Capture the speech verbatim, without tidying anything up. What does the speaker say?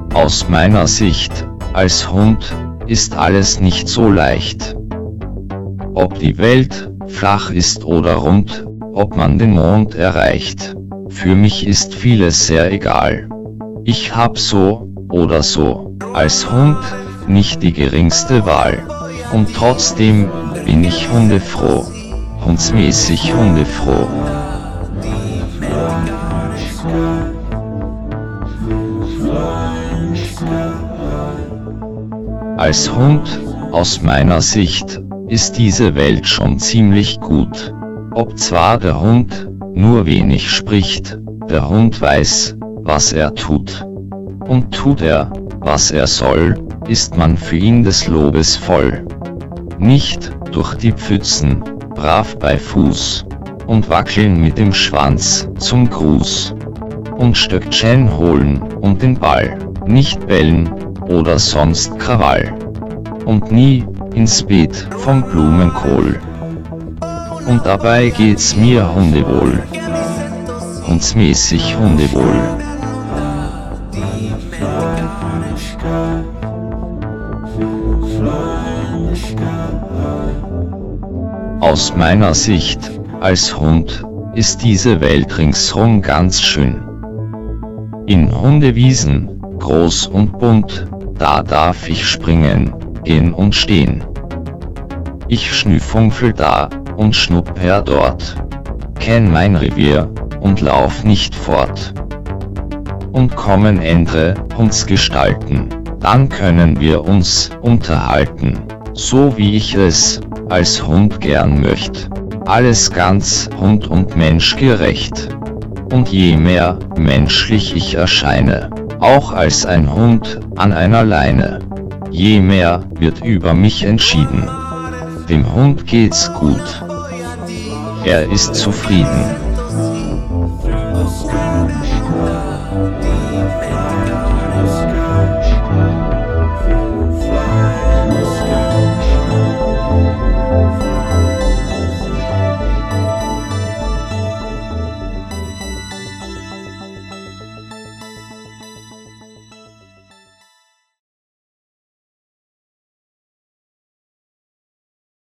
Aus meiner Sicht, als Hund, ist alles nicht so leicht. Ob die Welt flach ist oder rund, ob man den Mond erreicht, für mich ist vieles sehr egal. Ich hab so, oder so, als Hund, nicht die geringste Wahl. Und trotzdem, bin ich hundefroh, hundsmäßig hundefroh. Als Hund, aus meiner Sicht, ist diese Welt schon ziemlich gut. Ob zwar der Hund nur wenig spricht, der Hund weiß, was er tut. Und tut er, was er soll, ist man für ihn des Lobes voll. Nicht durch die Pfützen, brav bei Fuß, und wackeln mit dem Schwanz zum Gruß. Und Stöckchen holen und den Ball, nicht bellen oder sonst Krawall. Und nie ins Beet vom Blumenkohl. Und dabei geht's mir hundewohl, hundsmäßig hundewohl. Aus meiner Sicht, als Hund, ist diese Welt ringsrum ganz schön. In Hundewiesen, groß und bunt, da darf ich springen, gehen und stehen. Ich schnüffunkel da und schnupper dort, kenn mein Revier und lauf nicht fort. Und kommen andere Hundsgestalten, dann können wir uns unterhalten, so wie ich es als Hund gern möcht. Alles ganz Hund- und Menschgerecht. Und je mehr menschlich ich erscheine, auch als ein Hund an einer Leine, je mehr wird über mich entschieden. Dem Hund geht's gut. Er ist zufrieden.